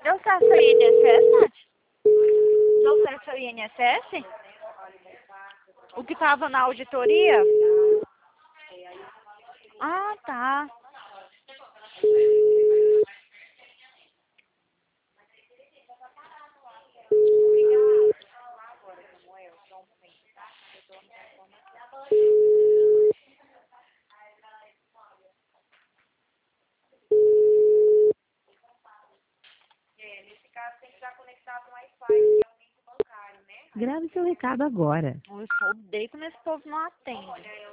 Deu certo seu INSS, Nath? Deu certo seu INSS? O que tava na auditoria? Ah, tá. Grave seu recado agora. Eu só odeio quando esse povo não atende.